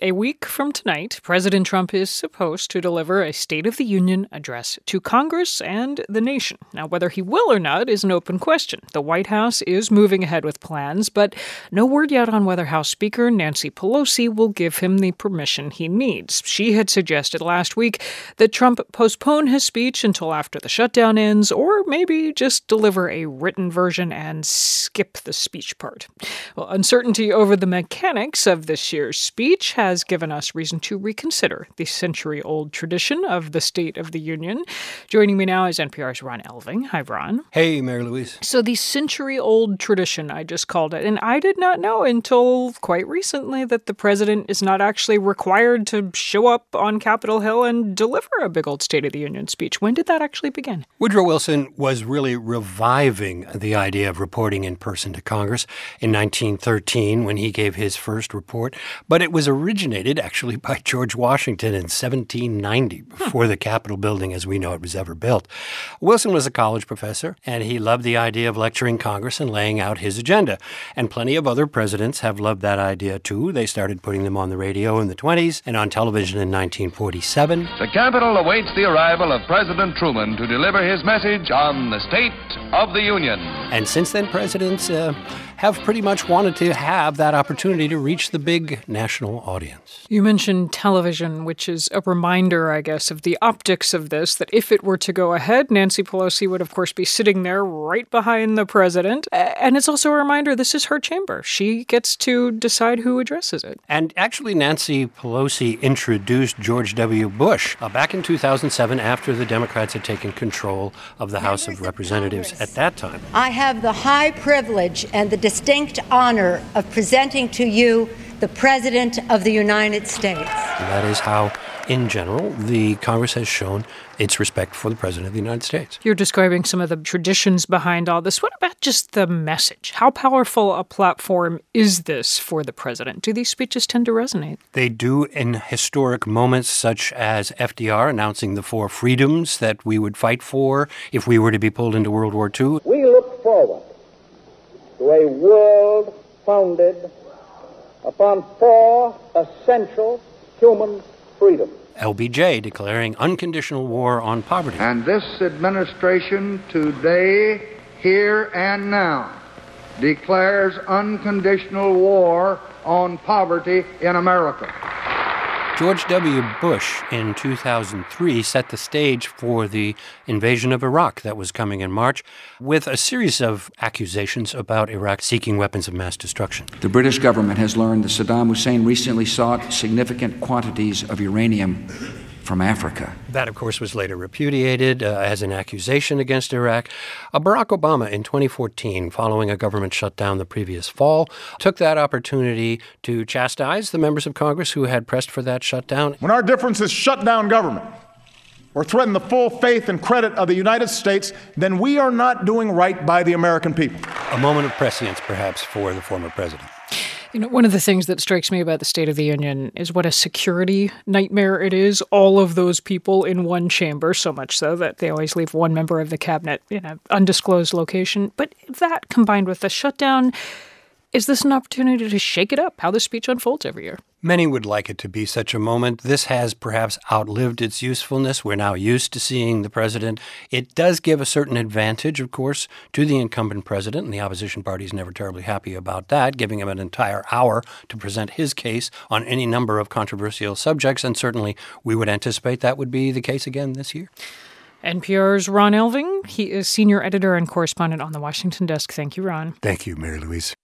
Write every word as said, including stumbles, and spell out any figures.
A week from tonight, President Trump is supposed to deliver a State of the Union address to Congress and the nation. Now, whether he will or not is an open question. The White House is moving ahead with plans, but no word yet on whether House Speaker Nancy Pelosi will give him the permission he needs. She had suggested last week that Trump postpone his speech until after the shutdown ends, or maybe just deliver a written version and skip the speech part. Well, uncertainty over the mechanics of this year's speech has given us reason to reconsider the century-old tradition of the State of the Union. Joining me now is N P R's Ron Elving. Hi, Ron. Hey, Mary Louise. So the century-old tradition, I just called it, and I did not know until quite recently that the president is not actually required to show up on Capitol Hill and deliver a big old State of the Union speech. When did that actually begin? Woodrow Wilson was really reviving the idea of reporting in person to Congress in nineteen thirteen when he gave his first report, but it was originated actually by George Washington in seventeen ninety, before the Capitol building as we know it was ever built. Wilson was a college professor, and he loved the idea of lecturing Congress and laying out his agenda. And plenty of other presidents have loved that idea, too. They started putting them on the radio in the twenties and on television in nineteen forty-seven. The Capitol awaits the arrival of President Truman to deliver his message on the State of the Union. And since then, presidents uh, have pretty much wanted to have that opportunity to reach the big national audience. You mentioned television, which is a reminder, I guess, of the optics of this, that if it were to go ahead, Nancy Pelosi would, of course, be sitting there right behind the president. And it's also a reminder this is her chamber. She gets to decide who addresses it. And actually, Nancy Pelosi introduced George W. Bush uh, back in two thousand seven after the Democrats had taken control of the House of Representatives at that time. I have the high privilege and the distinct honor of presenting to you the President of the United States. And that is how, in general, the Congress has shown its respect for the President of the United States. You're describing some of the traditions behind all this. What about just the message? How powerful a platform is this for the president? Do these speeches tend to resonate? They do in historic moments such as F D R announcing the four freedoms that we would fight for if we were to be pulled into World War Two. We look forward to a world founded upon four essential human freedoms. L B J declaring unconditional war on poverty. And this administration today, here and now, declares unconditional war on poverty in America. George W. Bush in two thousand three set the stage for the invasion of Iraq that was coming in March with a series of accusations about Iraq seeking weapons of mass destruction. The British government has learned that Saddam Hussein recently sought significant quantities of uranium from Africa. That, of course, was later repudiated uh, as an accusation against Iraq. Uh, Barack Obama in twenty fourteen, following a government shutdown the previous fall, took that opportunity to chastise the members of Congress who had pressed for that shutdown. When our differences shut down government or threaten the full faith and credit of the United States, then we are not doing right by the American people. A moment of prescience, perhaps, for the former president. You know, one of the things that strikes me about the State of the Union is what a security nightmare it is. All of those people in one chamber, so much so that they always leave one member of the cabinet in an undisclosed location. But that, combined with the shutdown, is this an opportunity to shake it up, how the speech unfolds every year? Many would like it to be such a moment. This has perhaps outlived its usefulness. We're now used to seeing the president. It does give a certain advantage, of course, to the incumbent president, and the opposition party is never terribly happy about that, giving him an entire hour to present his case on any number of controversial subjects, and certainly we would anticipate that would be the case again this year. N P R's Ron Elving. He is senior editor and correspondent on the Washington desk. Thank you, Ron. Thank you, Mary Louise.